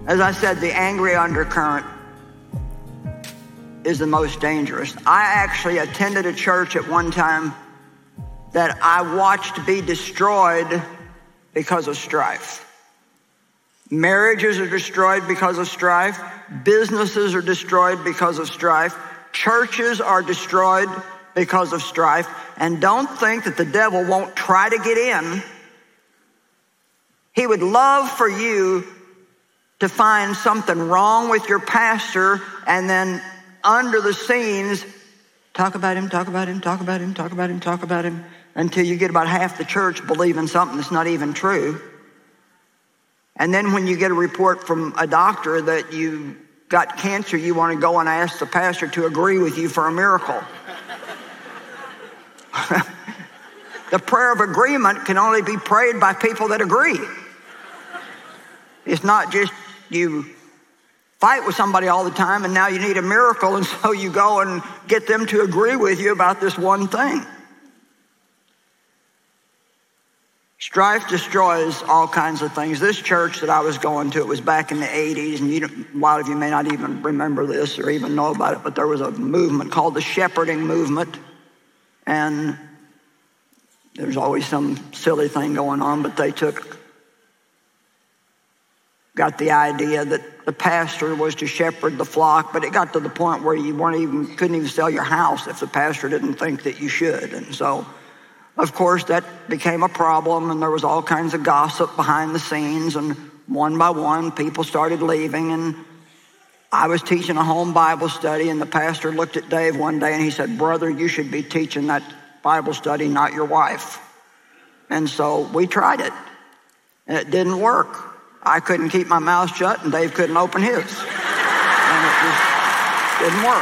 As I said, the angry undercurrent is the most dangerous. I actually attended a church at one time that I watched be destroyed because of strife. Marriages are destroyed because of strife. Businesses are destroyed because of strife. Churches are destroyed because of strife. And don't think that the devil won't try to get in. He would love for you to find something wrong with your pastor and then under the scenes, talk about him, talk about him, talk about him, talk about him, talk about him, until you get about half the church believing something that's not even true. And then when you get a report from a doctor that you got cancer, you want to go and ask the pastor to agree with you for a miracle. The prayer of agreement can only be prayed by people that agree. It's not just you fight with somebody all the time and now you need a miracle, and so you go and get them to agree with you about this one thing. Strife destroys all kinds of things. This church that I was going to, it was back in the 80s, and a lot of you may not even remember this or even know about it, but there was a movement called the Shepherding Movement, and there's always some silly thing going on, but they got the idea that the pastor was to shepherd the flock, but it got to the point where you couldn't even sell your house if the pastor didn't think that you should. And so, of course, that became a problem, and there was all kinds of gossip behind the scenes, and one by one, people started leaving, and I was teaching a home Bible study, and the pastor looked at Dave one day, and he said, "Brother, you should be teaching that Bible study, not your wife." And so we tried it, and it didn't work. I couldn't keep my mouth shut, and Dave couldn't open his. And it just didn't work.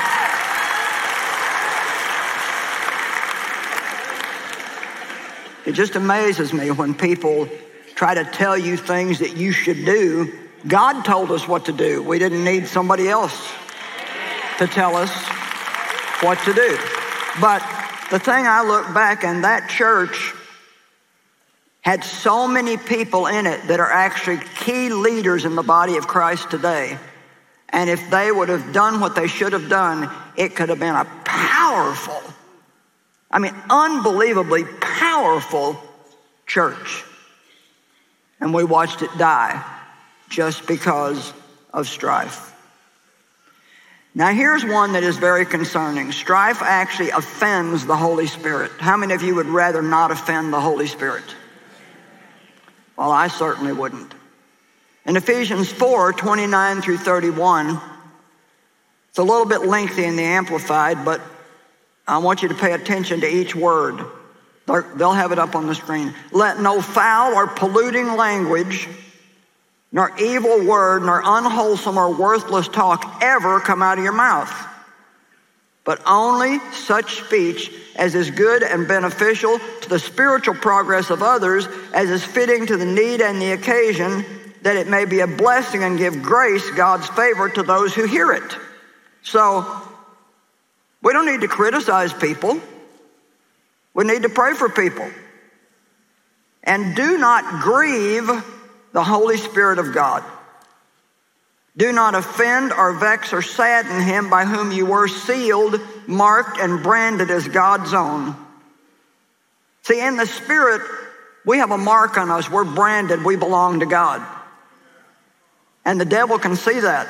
It just amazes me when people try to tell you things that you should do. God told us what to do. We didn't need somebody else to tell us what to do. But the thing I look back, and that church had so many people in it that are actually key leaders in the body of Christ today. And if they would have done what they should have done, it could have been a powerful, unbelievably powerful church. And we watched it die just because of strife. Now here's one that is very concerning. Strife actually offends the Holy Spirit. How many of you would rather not offend the Holy Spirit? Well, I certainly wouldn't. In Ephesians 4:29 through 31, it's a little bit lengthy in the Amplified, but I want you to pay attention to each word. They'll have it up on the screen. "Let no foul or polluting language, nor evil word, nor unwholesome or worthless talk ever come out of your mouth, but only such speech as is good and beneficial to the spiritual progress of others, as is fitting to the need and the occasion, that it may be a blessing and give grace, God's favor, to those who hear it." So we don't need to criticize people. We need to pray for people. And do not grieve the Holy Spirit of God. Do not offend or vex or sadden him by whom you were sealed, marked, and branded as God's own. See, in the Spirit, we have a mark on us. We're branded. We belong to God. And the devil can see that.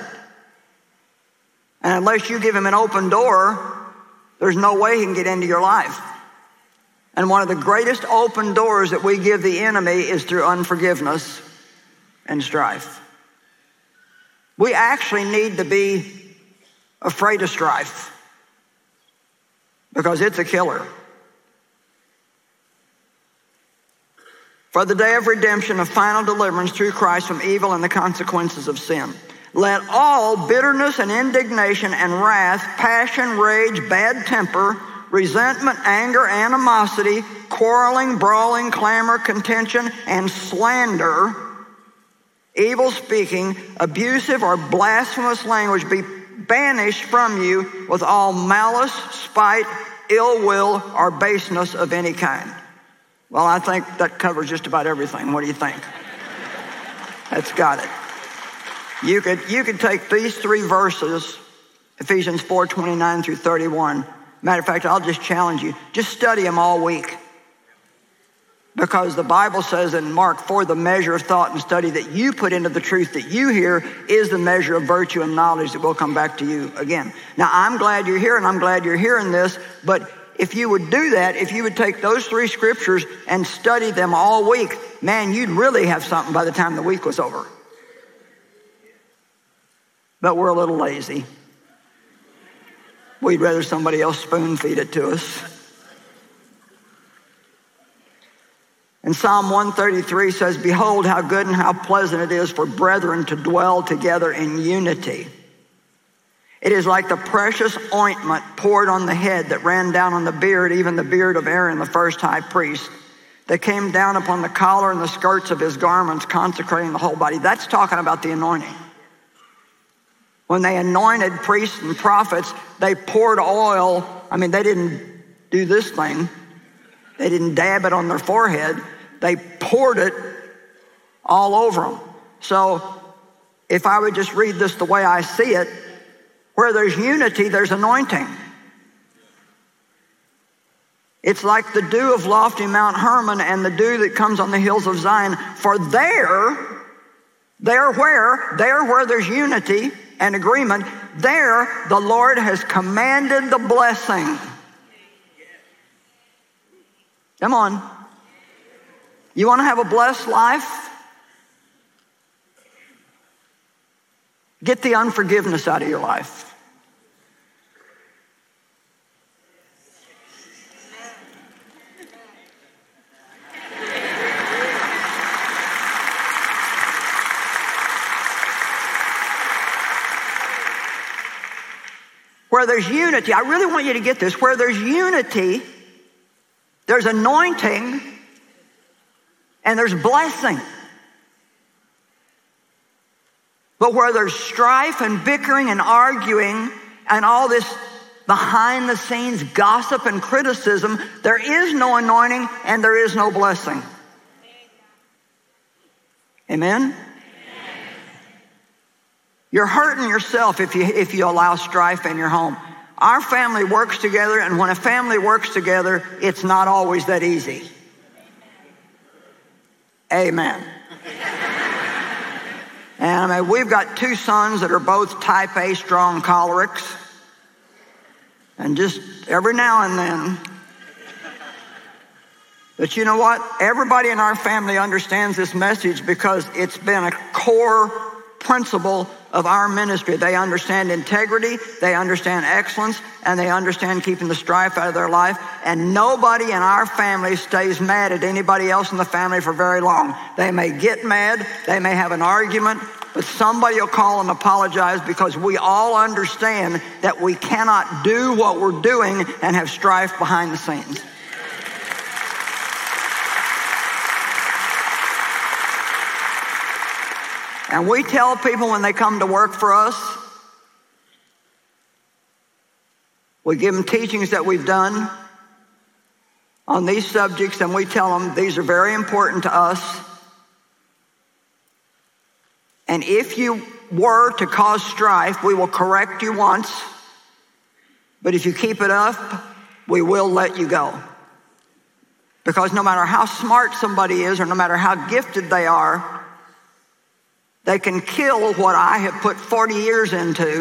And unless you give him an open door, there's no way he can get into your life. And one of the greatest open doors that we give the enemy is through unforgiveness and strife. We actually need to be afraid of strife because it's a killer. For the day of redemption, of final deliverance through Christ from evil and the consequences of sin. Let all bitterness and indignation and wrath, passion, rage, bad temper, resentment, anger, animosity, quarreling, brawling, clamor, contention, and slander, evil speaking, abusive or blasphemous language be banished from you with all malice, spite, ill will, or baseness of any kind. Well, I think that covers just about everything. What do you think? That's got it. You could take these three verses, Ephesians 4:29 through 31. Matter of fact, I'll just challenge you. Just study them all week. Because the Bible says in Mark, for the measure of thought and study that you put into the truth that you hear is the measure of virtue and knowledge that will come back to you again. Now, I'm glad you're here and I'm glad you're hearing this, but if you would do that, if you would take those three scriptures and study them all week, man, you'd really have something by the time the week was over. But we're a little lazy. We'd rather somebody else spoon feed it to us. And Psalm 133 says, behold how good and how pleasant it is for brethren to dwell together in unity. It is like the precious ointment poured on the head that ran down on the beard, even the beard of Aaron, the first high priest, that came down upon the collar and the skirts of his garments, consecrating the whole body. That's talking about the anointing. When they anointed priests and prophets, they poured oil. I mean, they didn't do this thing. They didn't dab it on their forehead. They poured it all over them. So if I would just read this the way I see it, where there's unity, there's anointing. It's like the dew of lofty Mount Hermon and the dew that comes on the hills of Zion. For there where there's unity and agreement, there the Lord has commanded the blessing. Come on. You want to have a blessed life? Get the unforgiveness out of your life. Where there's unity, I really want you to get this. Where there's unity, there's anointing, and there's blessing. But where there's strife and bickering and arguing and all this behind the scenes gossip and criticism, there is no anointing and there is no blessing. Amen? You're hurting yourself if you allow strife in your home. Our family works together, and when a family works together, it's not always that easy. Amen. And I mean, we've got two sons that are both type A strong cholerics. And just every now and then. But you know what? Everybody in our family understands this message because it's been a core principle of our ministry. They understand integrity, they understand excellence, and they understand keeping the strife out of their life. And nobody in our family stays mad at anybody else in the family for very long. They may get mad, they may have an argument, but somebody will call and apologize because we all understand that we cannot do what we're doing and have strife behind the scenes. And we tell people when they come to work for us, we give them teachings that we've done on these subjects, and we tell them these are very important to us. And if you were to cause strife, we will correct you once, but if you keep it up, we will let you go. Because no matter how smart somebody is or no matter how gifted they are, they can kill what I have put 40 years into,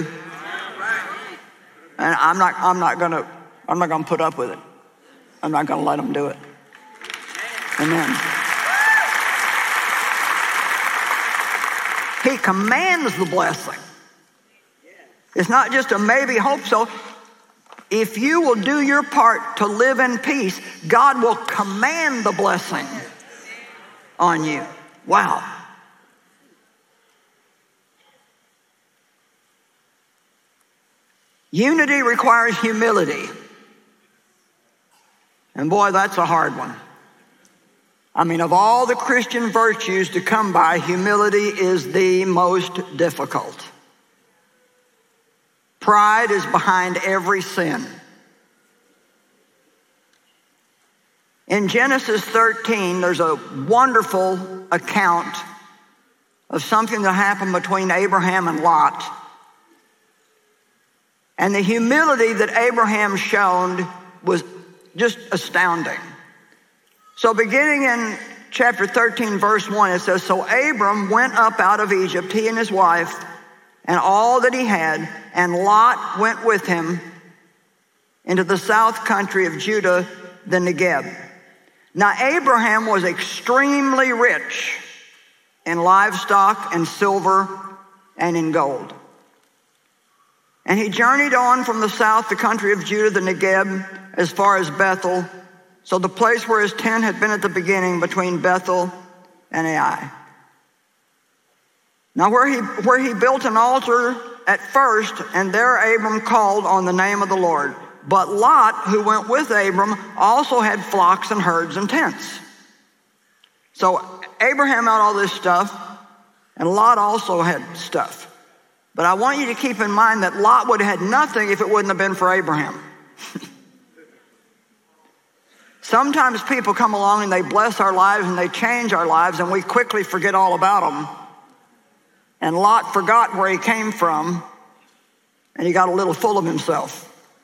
and I'm not gonna put up with it. I'm not gonna let them do it. Amen. He commands the blessing. It's not just a maybe, hope so. If you will do your part to live in peace, God will command the blessing on you. Wow. Unity requires humility. And boy, that's a hard one. I mean, of all the Christian virtues to come by, humility is the most difficult. Pride is behind every sin. In Genesis 13, there's a wonderful account of something that happened between Abraham and Lot. And the humility that Abraham showed was just astounding. So beginning in chapter 13, verse 1, it says, "So Abram went up out of Egypt, he and his wife, and all that he had, and Lot went with him into the south country of Judah, the Negeb. Now Abraham was extremely rich in livestock and silver and in gold. And he journeyed on from the south, the country of Judah, the Negeb, as far as Bethel, so the place where his tent had been at the beginning, between Bethel and Ai. Now where he built an altar at first, and there Abram called on the name of the Lord. But Lot, who went with Abram, also had flocks and herds and tents." So Abraham had all this stuff, and Lot also had stuff. But I want you to keep in mind that Lot would have had nothing if it wouldn't have been for Abraham. Sometimes people come along and they bless our lives and they change our lives, and we quickly forget all about them. And Lot forgot where he came from, and he got a little full of himself.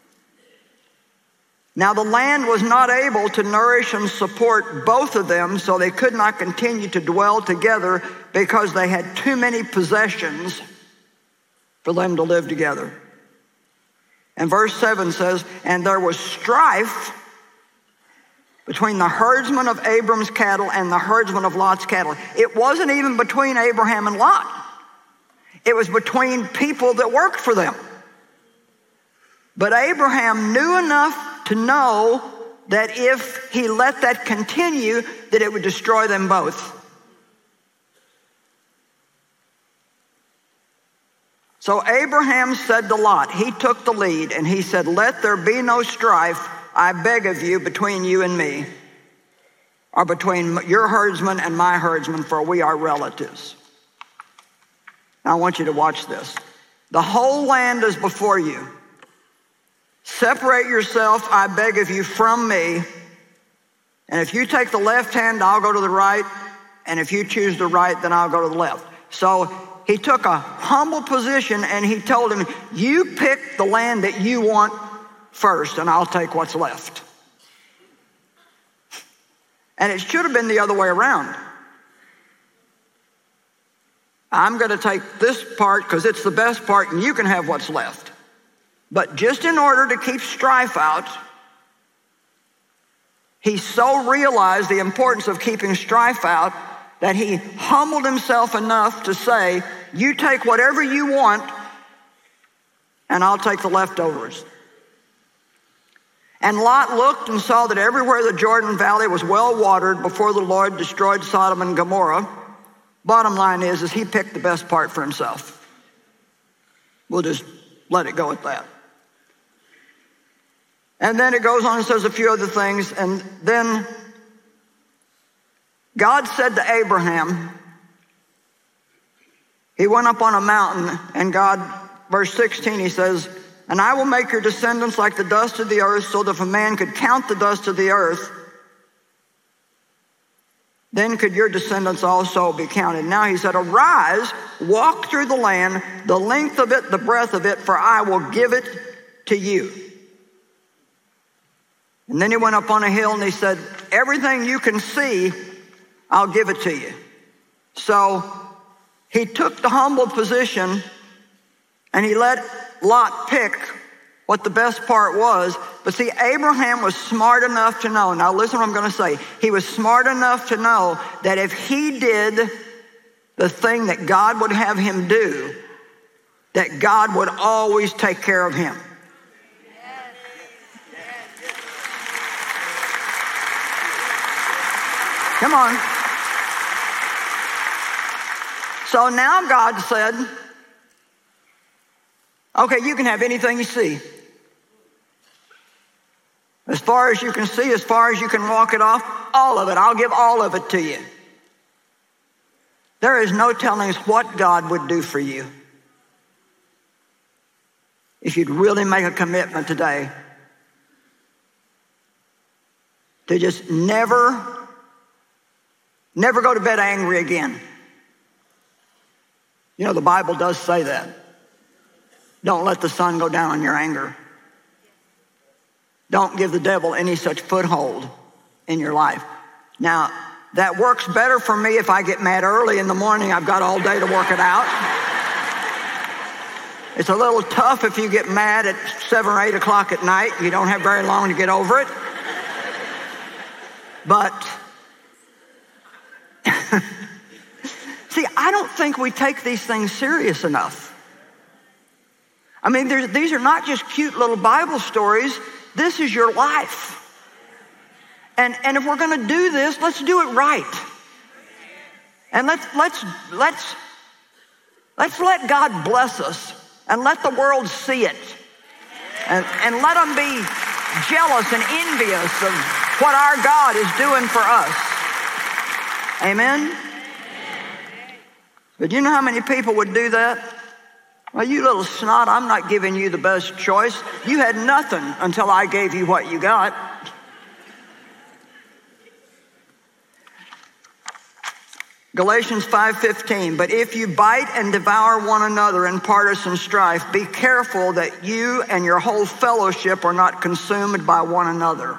Now the land was not able to nourish and support both of them, so they could not continue to dwell together because they had too many possessions for them to live together. And verse 7 says, "And there was strife between the herdsmen of Abram's cattle and the herdsmen of Lot's cattle." It wasn't even between Abraham and Lot. It was between people that worked for them. But Abraham knew enough to know that if he let that continue, that it would destroy them both. So Abraham said to Lot, he took the lead, and he said, "Let there be no strife, I beg of you, between you and me, or between your herdsmen and my herdsmen, for we are relatives." Now I want you to watch this. "The whole land is before you. Separate yourself, I beg of you, from me. And if you take the left hand, I'll go to the right. And if you choose the right, then I'll go to the left." So he took a humble position, and he told him, "You pick the land that you want first, and I'll take what's left." And it should have been the other way around. "I'm going to take this part because it's the best part, and you can have what's left." But just in order to keep strife out, he so realized the importance of keeping strife out that he humbled himself enough to say, "You take whatever you want, and I'll take the leftovers." And Lot looked and saw that everywhere the Jordan Valley was well watered before the Lord destroyed Sodom and Gomorrah. Bottom line is he picked the best part for himself. We'll just let it go at that. And then it goes on and says a few other things. And then God said to Abraham, he went up on a mountain, and God, verse 16, he says, "And I will make your descendants like the dust of the earth, so that if a man could count the dust of the earth, then could your descendants also be counted." Now he said, "Arise, walk through the land, the length of it, the breadth of it, for I will give it to you." And then he went up on a hill and he said, "Everything you can see, I'll give it to you." So he took the humble position, and he let Lot pick what the best part was. But see, Abraham was smart enough to know. Now listen what I'm going to say. He was smart enough to know that if he did the thing that God would have him do, that God would always take care of him. Come on. So now God said, "Okay, you can have anything you see. As far as you can see, as far as you can walk it off, all of it. I'll give all of it to you." There is no telling us what God would do for you if you'd really make a commitment today to just never go to bed angry again. You know, the Bible does say that. Don't let the sun go down on your anger. Don't give the devil any such foothold in your life. Now, that works better for me if I get mad early in the morning. I've got all day to work it out. It's a little tough if you get mad at 7 or 8 o'clock at night. You don't have very long to get over it. But, see, I don't think we take these things serious enough. I mean, these are not just cute little Bible stories. This is your life. And if we're going to do this, let's do it right. And let's let God bless us and let the world see it. And let them be jealous and envious of what our God is doing for us. Amen? But you know how many people would do that? Well, you little snot, I'm not giving you the best choice. You had nothing until I gave you what you got. Galatians 5:15, but if you bite and devour one another in partisan strife, be careful that you and your whole fellowship are not consumed by one another.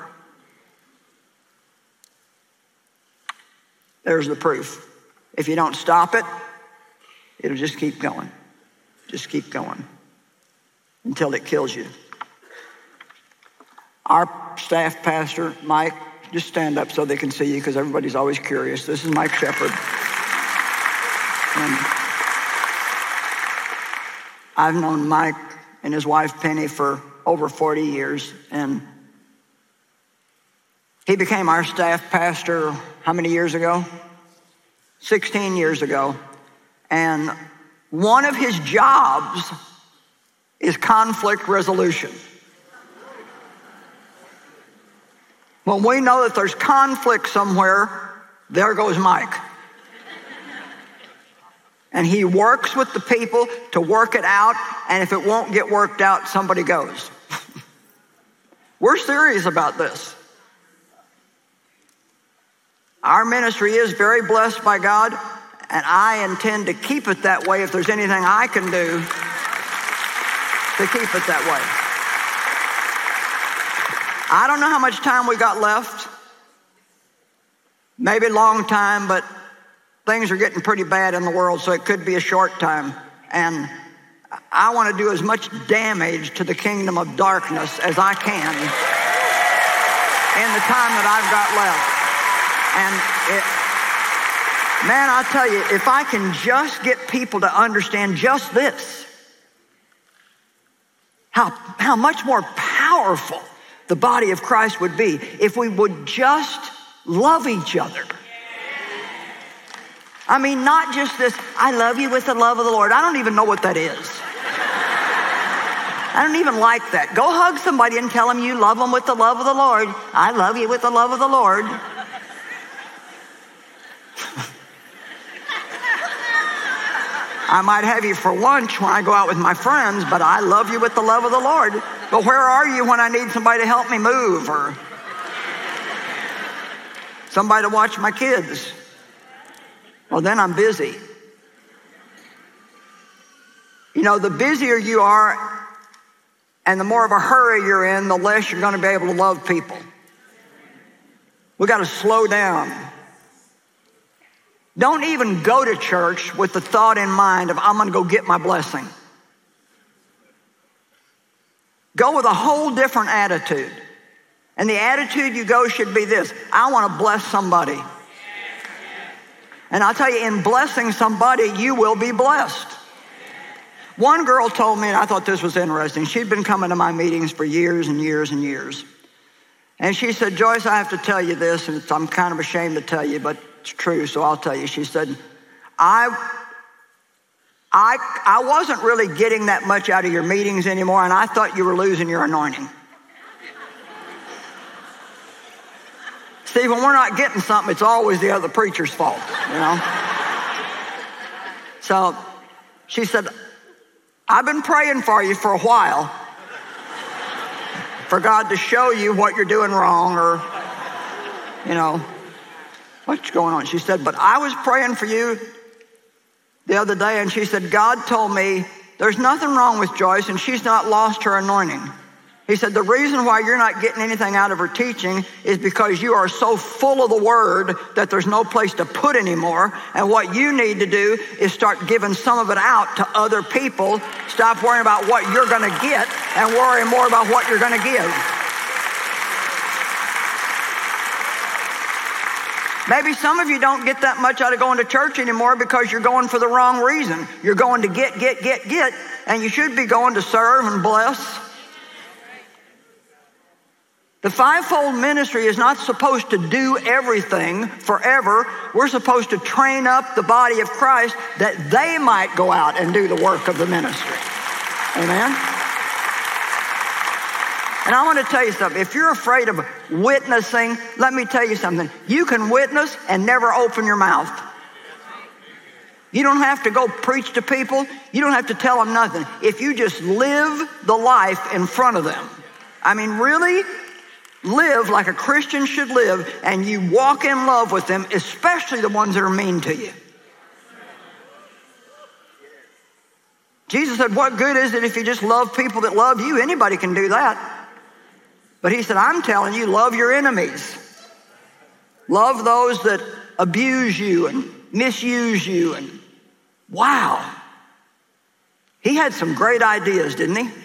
There's the proof. If you don't stop it, it'll just keep going. Just keep going until it kills you. Our staff pastor, Mike, just stand up so they can see you because everybody's always curious. This is Mike Shepard. And I've known Mike and his wife Penny for over 40 years, and he became our staff pastor how many years ago? 16 years ago. And one of his jobs is conflict resolution. When we know that there's conflict somewhere, there goes Mike. And he works with the people to work it out, and if it won't get worked out, somebody goes. We're serious about this. Our ministry is very blessed by God, and I intend to keep it that way if there's anything I can do to keep it that way. I don't know how much time we got left. Maybe a long time, but things are getting pretty bad in the world, so it could be a short time. And I want to do as much damage to the kingdom of darkness as I can in the time that I've got left. And man, I'll tell you, if I can just get people to understand just this, how much more powerful the body of Christ would be if we would just love each other. I mean, not just this, I love you with the love of the Lord. I don't even know what that is. I don't even like that. Go hug somebody and tell them you love them with the love of the Lord. I love you with the love of the Lord. I might have you for lunch when I go out with my friends, but I love you with the love of the Lord. But where are you when I need somebody to help me move or somebody to watch my kids? Well, then I'm busy. You know, the busier you are and the more of a hurry you're in, the less you're going to be able to love people. We got to slow down. Don't even go to church with the thought in mind of, I'm going to go get my blessing. Go with a whole different attitude. And the attitude you go should be this: I want to bless somebody. And I'll tell you, in blessing somebody, you will be blessed. One girl told me, and I thought this was interesting. She'd been coming to my meetings for years and years and years. And she said, Joyce, I have to tell you this, and I'm kind of ashamed to tell you, but it's true, so I'll tell you. She said, I wasn't really getting that much out of your meetings anymore, and I thought you were losing your anointing. See, when we're not getting something, it's always the other preacher's fault, you know? So she said, I've been praying for you for a while for God to show you what you're doing wrong or, you know, what's going on. She said, but I was praying for you the other day, and she said, God told me there's nothing wrong with Joyce, and she's not lost her anointing. He said, the reason why you're not getting anything out of her teaching is because you are so full of the word that there's no place to put anymore. And what you need to do is start giving some of it out to other people. Stop worrying about what you're going to get and worry more about what you're going to give. Maybe some of you don't get that much out of going to church anymore because you're going for the wrong reason. You're going to get, and you should be going to serve and bless. The fivefold ministry is not supposed to do everything forever. We're supposed to train up the body of Christ that they might go out and do the work of the ministry. Amen? And I want to tell you something. If you're afraid of witnessing, let me tell you something. You can witness and never open your mouth. You don't have to go preach to people. You don't have to tell them nothing. If you just live the life in front of them. I mean, really live like a Christian should live, and you walk in love with them, especially the ones that are mean to you. Jesus said, what good is it if you just love people that love you? Anybody can do that. But he said, I'm telling you, love your enemies. Love those that abuse you and misuse you. And wow. He had some great ideas, didn't he?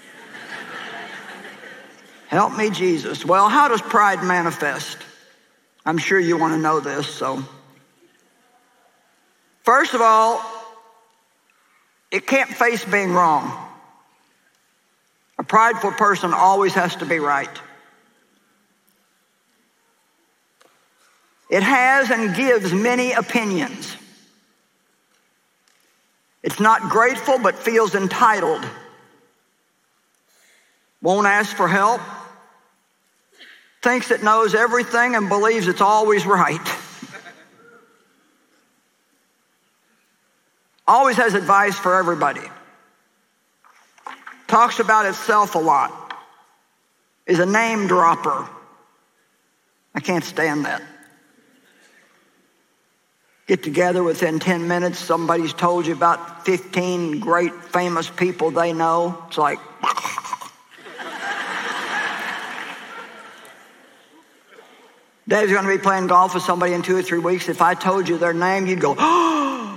Help me, Jesus. Well, how does pride manifest? I'm sure you want to know this. So, first of all, it can't face being wrong. A prideful person always has to be right. It has and gives many opinions. It's not grateful but feels entitled. Won't ask for help. Thinks it knows everything and believes it's always right. Always has advice for everybody. Talks about itself a lot. Is a name dropper. I can't stand that. Get together within 10 minutes, somebody's told you about 15 great famous people they know. It's like, Dave's going to be playing golf with somebody in 2 or 3 weeks. If I told you their name, you'd go, oh.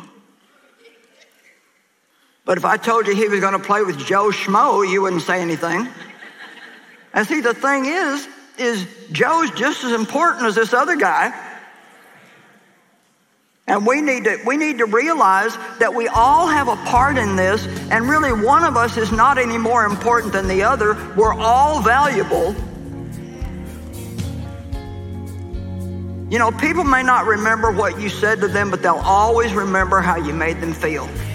But if I told you he was going to play with Joe Schmo, you wouldn't say anything. And see, the thing is Joe's just as important as this other guy. And we need to realize that we all have a part in this, and really one of us is not any more important than the other. We're all valuable. You know, people may not remember what you said to them, but they'll always remember how you made them feel.